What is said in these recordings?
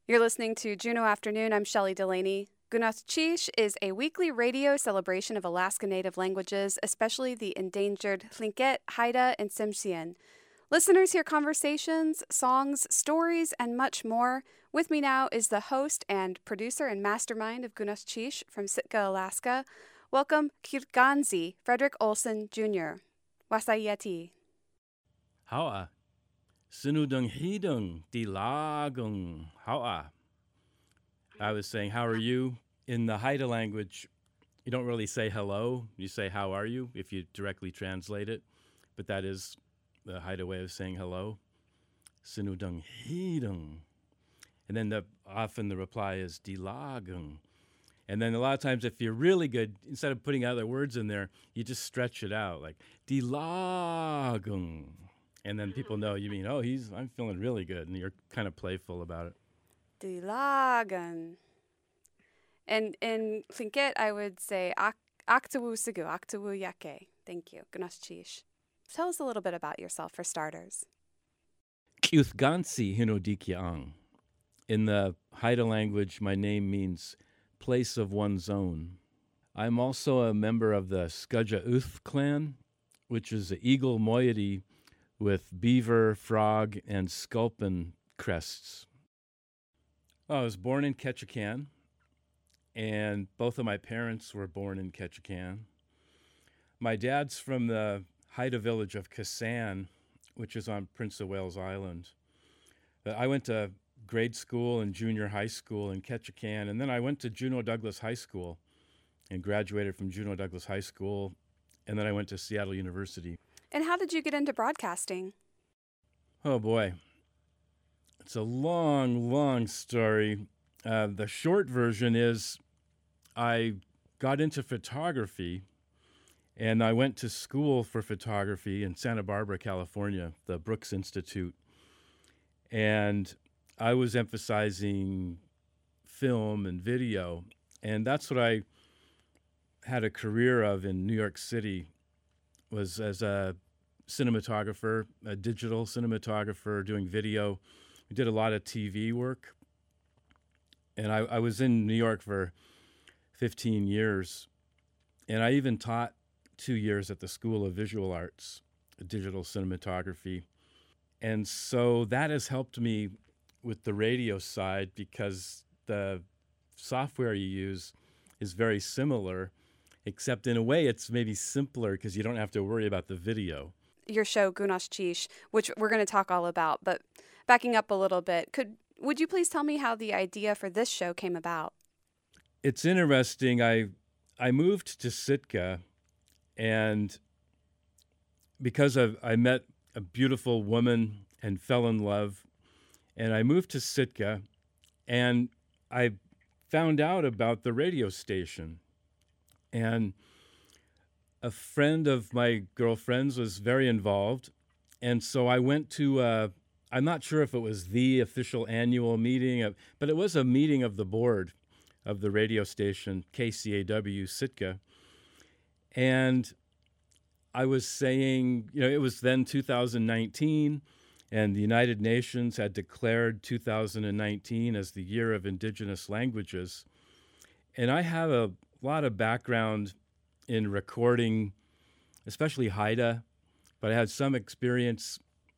You're listening to Juneau Afternoon. I'm Shelley Delaney. Gunath Chish is a weekly radio celebration of Alaska Native languages, especially the endangered Tlingit, Haida, and Tsimshian. Listeners hear conversations, songs, stories, and much more. With me now is the host and producer and mastermind of Gunath Chish from Sitka, Alaska. Welcome, Kirganzi Frederick Olson Jr. Wasayeti. Hawa. Sinudung hidung dilagung. Hawa. I was saying, how are you? In the Haida language, you don't really say hello. You say, how are you, if you directly translate it. But that is the Haida way of saying hello. Sinudung hidung. And then often the reply is dilagung. And then a lot of times if you're really good, instead of putting other words in there, you just stretch it out, like dilagung. And then people know you mean, I'm feeling really good, and you're kind of playful about it. Dilagan. And in Tlingit, I would say aktawu sigu, aktawu yake. Thank you. Gunath Chish. Tell us a little bit about yourself for starters. Kyuthgansi hinodikyang. In the Haida language, my name means place of one's own. I'm also a member of the Skudja Uth clan, which is an eagle moiety with beaver, frog, and sculpin crests. I was born in Ketchikan, and both of my parents were born in Ketchikan. My dad's from the Haida village of Kasan, which is on Prince of Wales Island. I went to grade school and junior high school in Ketchikan, and then I went to Juneau Douglas High School and graduated from Juneau Douglas High School, and then I went to Seattle University. And how did you get into broadcasting? Oh, boy. It's a long, long story. The short version is I got into photography, and I went to school for photography in Santa Barbara, California, the Brooks Institute. And I was emphasizing film and video, and that's what I had a career of in New York City, was as a cinematographer, a digital cinematographer doing video. We did a lot of TV work. And I was in New York for 15 years. And I even taught 2 years at the School of Visual Arts, digital cinematography. And so that has helped me with the radio side because the software you use is very similar, except in a way it's maybe simpler because you don't have to worry about the video. Your show, Gunath Chish, which we're going to talk all about, but backing up a little bit, would you please tell me how the idea for this show came about? It's interesting. I moved to Sitka, and because I met a beautiful woman and fell in love, and I moved to Sitka, and I found out about the radio station. And a friend of my girlfriend's was very involved. And so I went to, I'm not sure if it was the official annual meeting, but it was a meeting of the board of the radio station, KCAW Sitka. And I was saying, it was then 2019, and the United Nations had declared 2019 as the Year of Indigenous Languages. And I have a lot of background in recording, especially Haida, but I had some experience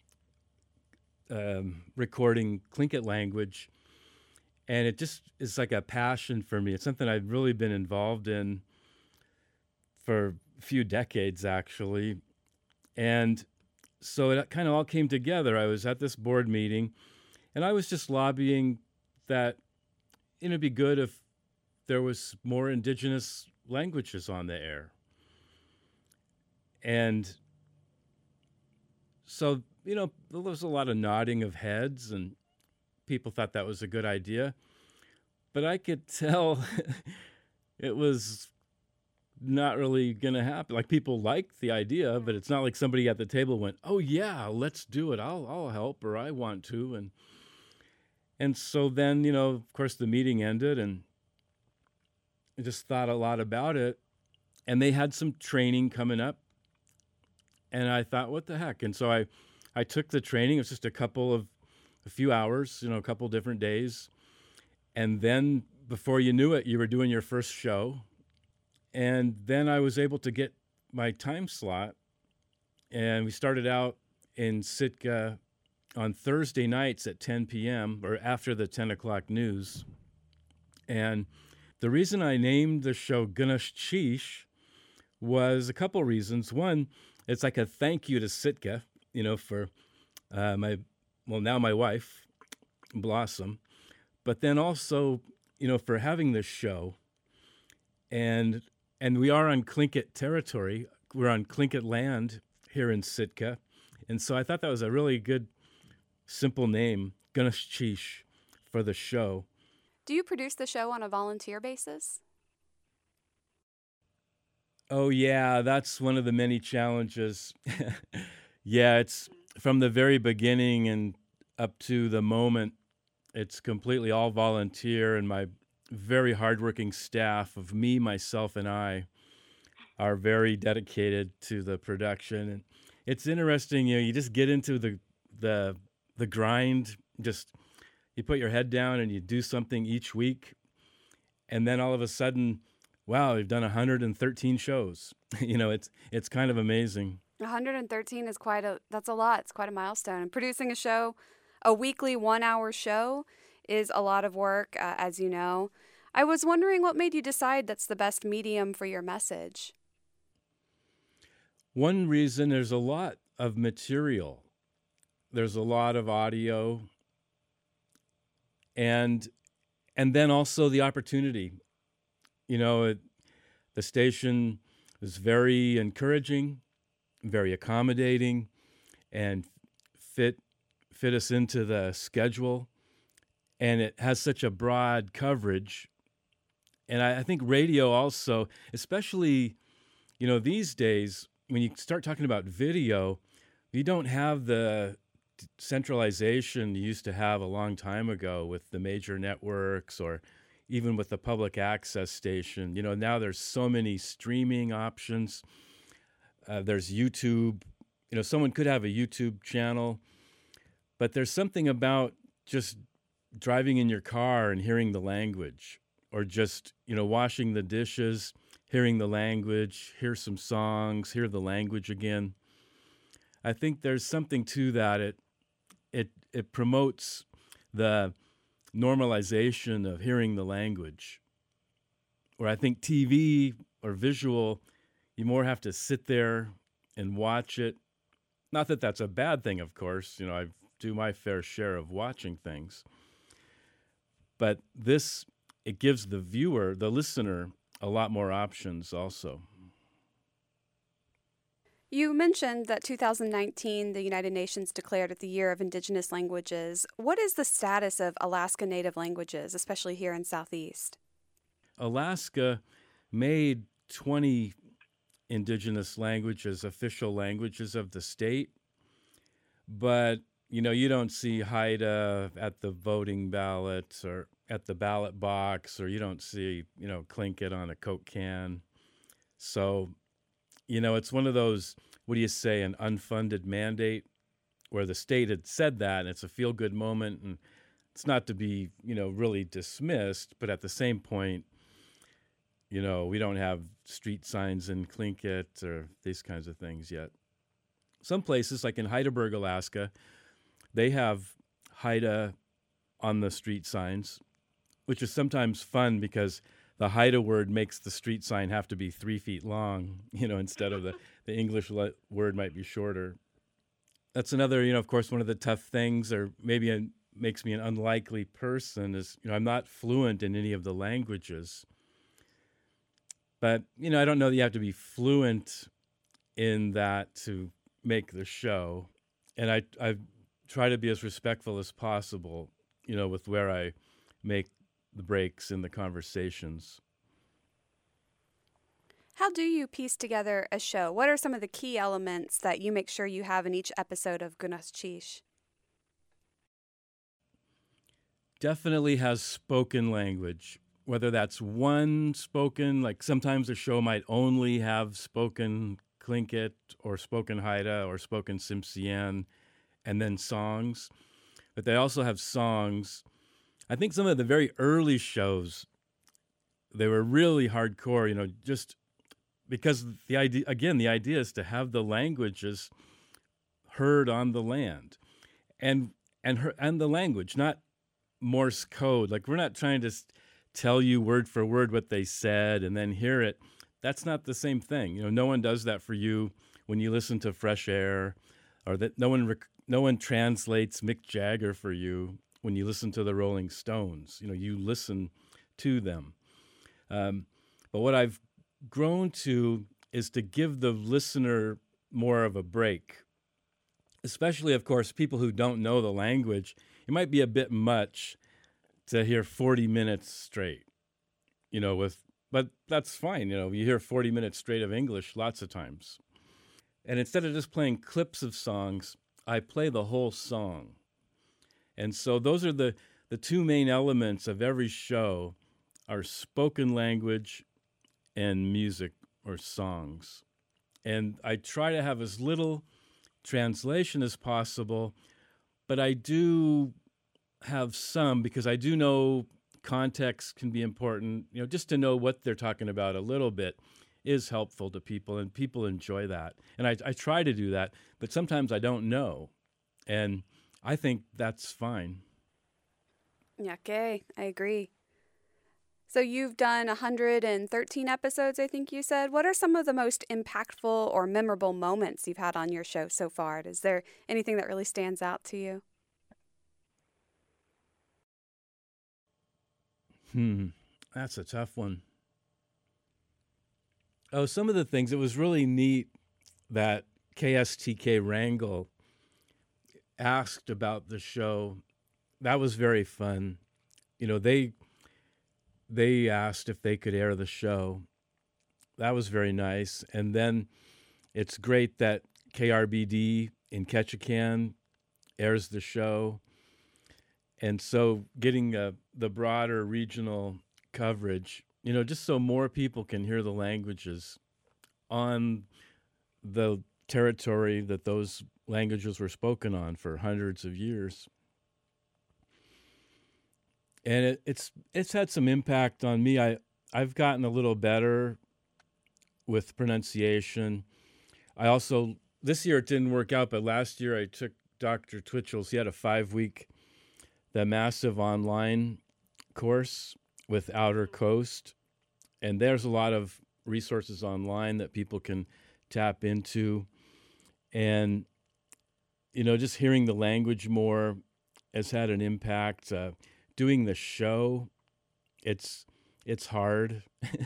recording Tlingit language, and it just is like a passion for me. It's something I've really been involved in for a few decades, actually. And so it kind of all came together. I was at this board meeting, and I was just lobbying that it'd be good if there was more indigenous languages on the air. And so, there was a lot of nodding of heads, and people thought that was a good idea. But I could tell it was not really going to happen. Like, people liked the idea, but it's not like somebody at the table went, oh, yeah, let's do it. I'll help, or I want to. And so then, of course, the meeting ended, and I just thought a lot about it. And they had some training coming up. And I thought, what the heck? And so I took the training. It was just a few hours, a couple different days. And then before you knew it, you were doing your first show. And then I was able to get my time slot. And we started out in Sitka on Thursday nights at 10 p.m. or after the 10 o'clock news. And the reason I named the show Gunash Chish was a couple reasons. One, it's like a thank you to Sitka, for now my wife, Blossom, but then also, for having this show. And we are on Tlingit territory. We're on Tlingit land here in Sitka. And so I thought that was a really good, simple name, Gunash Chish, for the show. Do you produce the show on a volunteer basis? Oh, yeah, that's one of the many challenges. Yeah, it's from the very beginning and up to the moment, it's completely all volunteer, and my very hardworking staff of me, myself, and I are very dedicated to the production. And it's interesting, you just get into the grind, just you put your head down and you do something each week, and then all of a sudden, wow, we've done 113 shows. It's kind of amazing. 113 is that's a lot. It's quite a milestone. And producing a weekly 1-hour show is a lot of work, as you know. I was wondering what made you decide that's the best medium for your message. One reason, there's a lot of material. There's a lot of audio. And then also the opportunity. The station is very encouraging, very accommodating, and fit us into the schedule. And it has such a broad coverage. And I think radio also, especially, these days, when you start talking about video, you don't have the centralization you used to have a long time ago with the major networks or even with the public access station. Now there's so many streaming options. There's YouTube. Someone could have a YouTube channel, but there's something about just driving in your car and hearing the language, or just, washing the dishes, hearing the language, hear some songs, hear the language again. I think there's something to that. It promotes the normalization of hearing the language. Where I think TV or visual, you more have to sit there and watch it. Not that that's a bad thing, of course. I do my fair share of watching things. But it gives the viewer, the listener, a lot more options also. You mentioned that 2019, the United Nations declared it the Year of Indigenous Languages. What is the status of Alaska Native languages, especially here in Southeast? Alaska made 20 indigenous languages official languages of the state, but you don't see Haida at the voting ballots or at the ballot box, or you don't see Tlingit on a Coke can. So it's one of those, what do you say, an unfunded mandate, where the state had said that, and it's a feel-good moment, and it's not to be really dismissed, but at the same point, we don't have street signs in Tlingit or these kinds of things yet. Some places, like in Heidelberg, Alaska, they have Haida on the street signs, which is sometimes fun because the Haida word makes the street sign have to be 3 feet long, instead of the English word might be shorter. That's another, of course, one of the tough things, or maybe it makes me an unlikely person, is, I'm not fluent in any of the languages. But, I don't know that you have to be fluent in that to make the show. And I try to be as respectful as possible, with where I make the breaks in the conversations. How do you piece together a show? What are some of the key elements that you make sure you have in each episode of Gunash Chish? Definitely has spoken language, whether that's one spoken, like sometimes a show might only have spoken Tlingit or spoken Haida or spoken Tsimshian, and then songs. But they also have songs I think some of the very early shows, they were really hardcore, just because the idea is to have the languages heard on the land, and and the language, not Morse code. Like, we're not trying to tell you word for word what they said and then hear it. That's not the same thing. No one does that for you when you listen to Fresh Air, or that no one translates Mick Jagger for you when you listen to the Rolling Stones. You listen to them. But what I've grown to is to give the listener more of a break, especially, of course, people who don't know the language. It might be a bit much to hear 40 minutes straight, but that's fine. You hear 40 minutes straight of English lots of times. And instead of just playing clips of songs, I play the whole song. And so those are the two main elements of every show, are spoken language and music or songs. And I try to have as little translation as possible, but I do have some, because I do know context can be important. Just to know what they're talking about a little bit is helpful to people, and people enjoy that. And I try to do that, but sometimes I don't know. And I think that's fine. Yeah, okay, I agree. So you've done 113 episodes, I think you said. What are some of the most impactful or memorable moments you've had on your show so far? Is there anything that really stands out to you? That's a tough one. Oh, some of the things, it was really neat that KSTK Wrangell asked about the show. That was very fun. They asked if they could air the show. That was very nice. And then it's great that KRBD in Ketchikan airs the show. And so getting the broader regional coverage, just so more people can hear the languages on the territory that those languages were spoken on for hundreds of years. And it's had some impact on me. I've gotten a little better with pronunciation. I also, this year it didn't work out, but last year I took Dr. Twitchell's. He had a 5-week, the massive online course with Outer Coast. And there's a lot of resources online that people can tap into. And, just hearing the language more has had an impact. Doing the show, it's hard,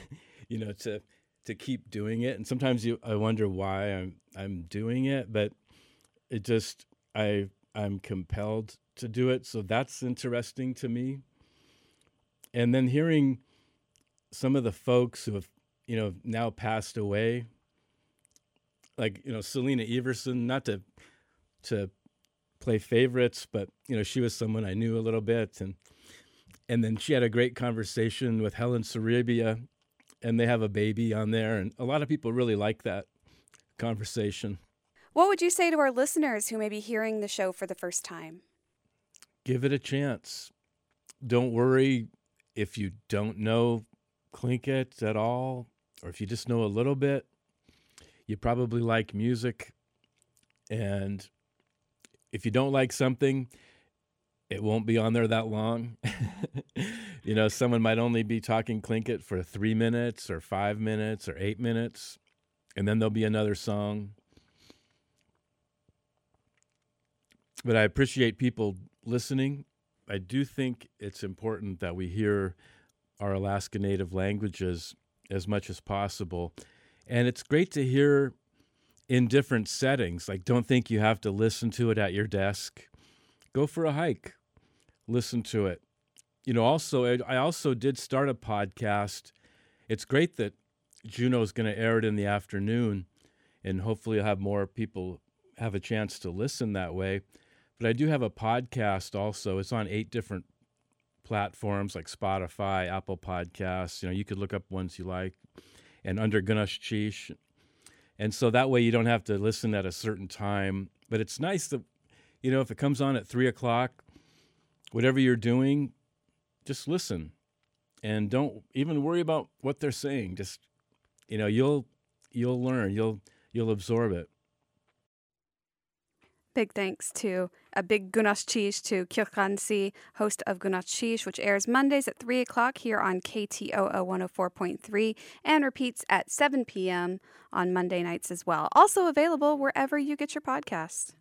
to keep doing it. And sometimes I wonder why I'm doing it, but it just, I'm compelled to do it. So that's interesting to me. And then hearing some of the folks who have, now passed away, like, Selena Everson, not to play favorites, but, she was someone I knew a little bit. And then she had a great conversation with Helen Sarabia, and they have a baby on there. And a lot of people really like that conversation. What would you say to our listeners who may be hearing the show for the first time? Give it a chance. Don't worry if you don't know Tlingit at all, or if you just know a little bit. You probably like music. And if you don't like something, it won't be on there that long. Someone might only be talking Tlingit for 3 minutes or 5 minutes or 8 minutes, and then there'll be another song. But I appreciate people listening. I do think it's important that we hear our Alaska Native languages as much as possible. And it's great to hear in different settings. Like, don't think you have to listen to it at your desk. Go for a hike. Listen to it. I also did start a podcast. It's great that Juneau's going to air it in the afternoon, and hopefully you'll have more people have a chance to listen that way. But I do have a podcast also. It's on 8 different platforms like Spotify, Apple Podcasts. You could look up ones you like, and under Gunashchish. And so that way you don't have to listen at a certain time. But it's nice that, if it comes on at 3 o'clock, whatever you're doing, just listen and don't even worry about what they're saying. Just, you'll learn, you'll absorb it. Big thanks to a big Gunas Chish to Kyokansi, host of Gunas Chish, which airs Mondays at 3 o'clock here on KTOO 104.3 and repeats at 7 p.m. on Monday nights as well. Also available wherever you get your podcasts.